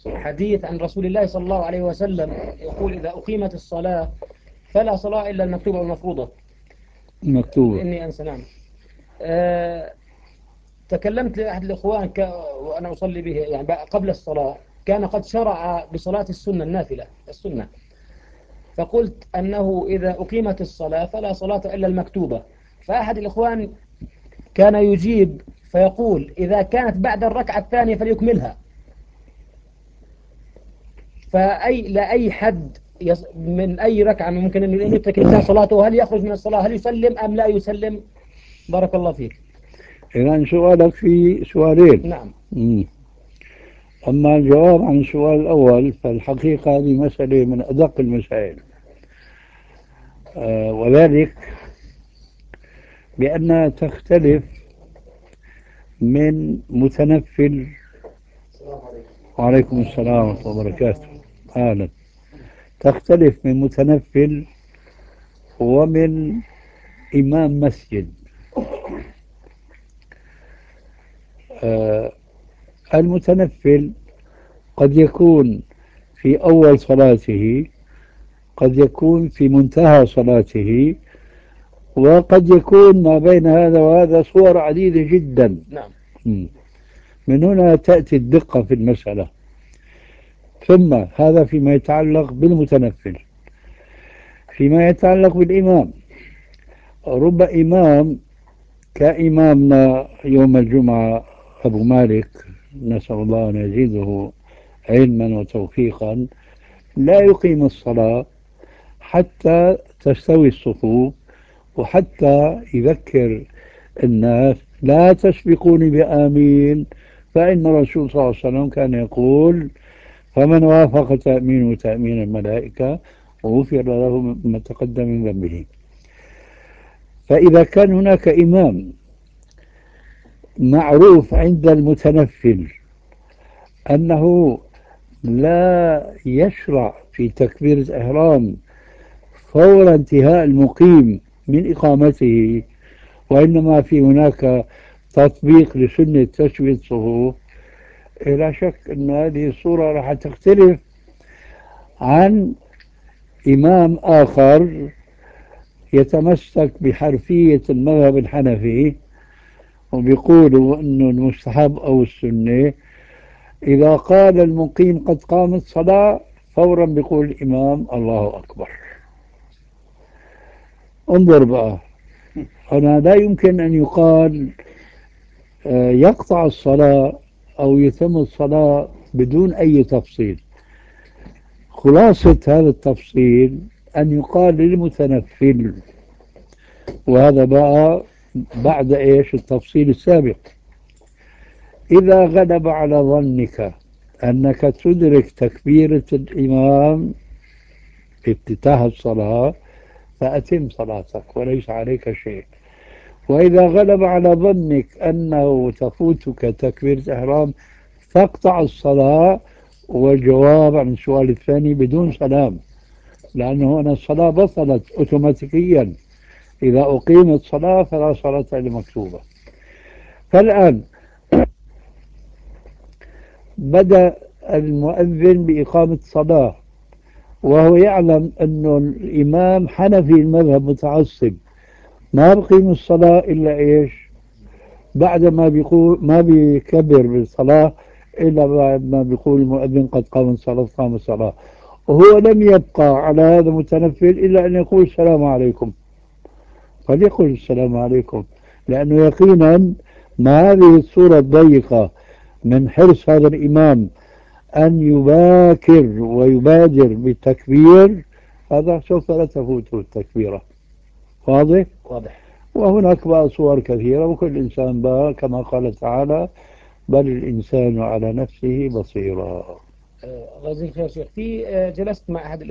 حديث عن رسول الله صلى الله عليه وسلم يقول: إذا أقيمت الصلاة فلا صلاة إلا المكتوبة والمفروضة. مكتوبة. إني أنسى. نعم. آه، تكلمت لأحد الإخوان وأنا أصلي به يعني قبل الصلاة، كان قد شرع بصلاة السنة النافلة السنة، فقلت أنه إذا أقيمت الصلاة فلا صلاة إلا المكتوبة. فأحد الإخوان كان يجيب فيقول: إذا كانت بعد الركعة الثانية فليكملها. لأي حد من أي ركعة ممكن أن يترك الإنسان صلاته، هل يخرج من الصلاة، هل يسلم أم لا يسلم؟ بارك الله فيك. إذا سؤالك في سؤالين. نعم. مم. أما الجواب عن السؤال الأول فالحقيقة هذه مسألة من أدق المسائل، وذلك بأنها تختلف من متنفل. وعليكم السلام ورحمة الله وبركاته. أهلا. تختلف من متنفل ومن إمام مسجد. آه، المتنفل قد يكون في أول صلاته، قد يكون في منتهى صلاته، وقد يكون ما بين هذا وهذا صور عديدة جدا. نعم. من هنا تأتي الدقة في المسألة. ثم هذا فيما يتعلق بالمتنفل. فيما يتعلق بالإمام، رب إمام كإمامنا يوم الجمعة أبو مالك، نسأل الله أن يزيده علما وتوفيقا، لا يقيم الصلاة حتى تستوي الصفوف، وحتى يذكر الناس: لا تسبقوني بآمين، فإن الرسول صلى الله عليه وسلم كان يقول: فمن وافق تأمين تأمين الملائكة غفر له ما تقدم من ذنبه. فإذا كان هناك إمام معروف عند المتنفل أنه لا يشرع في تكبير الإحرام فور انتهاء المقيم من إقامته، وإنما في هناك تطبيق لسنة تسوية الصفوف، لا شك أن هذه الصورة راح تختلف عن إمام آخر يتمسك بحرفية المذهب الحنفي وبيقولوا أنه المستحب أو السنة إذا قال المقيم قد قامت صلاة فورا بيقول الإمام الله أكبر. انظر بقى، هنا لا يمكن أن يقال يقطع الصلاة أو يتم الصلاة بدون أي تفصيل. خلاصة هذا التفصيل أن يقال للمتنفل، وهذا بقى بعد إيش التفصيل السابق: إذا غلب على ظنك أنك تدرك تكبيرة الإمام في افتتاح الصلاة فأتم صلاتك وليس عليك شيء. وإذا غلب على ظنك أنه تفوتك تكبيرة إحرام فاقطع الصلاة. والجواب عن السؤال الثاني بدون سلام، لأنه هنا الصلاة بطلت أوتوماتيكيا. إذا أقيمت صلاة فلا صلاة إلا مكتوبة. فالآن بدأ المؤذن بإقامة صلاة وهو يعلم أنه الإمام حنفي المذهب متعصب، ما بقيم الصلاة إلا إيش؟ بعد ما بيقول ما بيكبر بالصلاة إلا بعد ما بيقول المؤذن قد قام الصلاة قام الصلاة. وهو لم يبقى على هذا المتنفل إلا أن يقول السلام عليكم، فليقل السلام عليكم، لأنه يقينا ما هذه الصورة الضيقة من حرص هذا الإمام أن يباكر ويبادر بالتكبير، هذا سوف لا تفوته التكبيرة. واضح؟ واضح. وهناك بقى صور كثيرة، وكل إنسان بقى كما قال تعالى: بل الإنسان على نفسه بصيرا. الله يجزيك خير شيخ. في جلست مع أحد